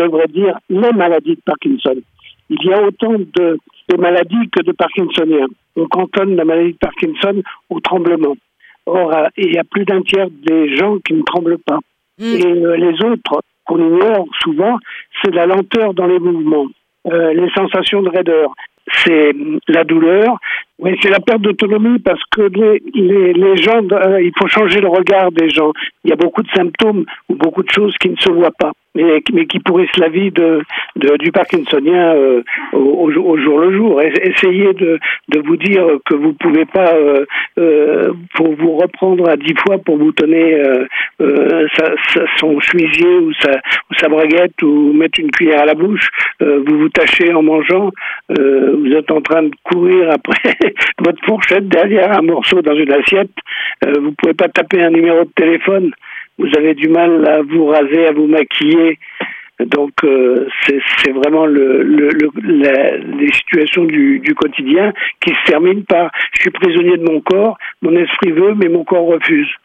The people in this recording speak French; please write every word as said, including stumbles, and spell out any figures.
devrais dire les maladies de Parkinson. Il y a autant de, de maladies que de Parkinsoniens. On cantonne la maladie de Parkinson au tremblement. Or, euh, il y a plus d'un tiers des gens qui ne tremblent pas. Mmh. Et euh, les autres, qu'on ignore souvent, c'est la lenteur dans les mouvements, euh, les sensations de raideur, c'est la douleur, mais c'est la perte d'autonomie parce que les, les, les gens, euh, il faut changer le regard des gens. Il y a beaucoup de symptômes ou beaucoup de choses qui ne se voient pas, mais, mais qui pourrissent la vie de, de, du Parkinsonien euh, au, au jour le jour. Essayez de, de vous dire que vous ne pouvez pas, euh, euh, pour vous reprendre à dix fois pour vous donner euh, euh, sa, sa, son chemisier ou sa, ou sa braguette ou mettre une cuillère à la bouche, euh, vous vous tâchez en mangeant, euh, vous êtes en train de courir après votre fourchette derrière un morceau dans une assiette, euh, vous pouvez pas taper un numéro de téléphone, vous avez du mal à vous raser, à vous maquiller, donc euh, c'est, c'est vraiment le, le, le, la, les situations du, du quotidien qui se terminent par je suis prisonnier de mon corps, mon esprit veut mais mon corps refuse.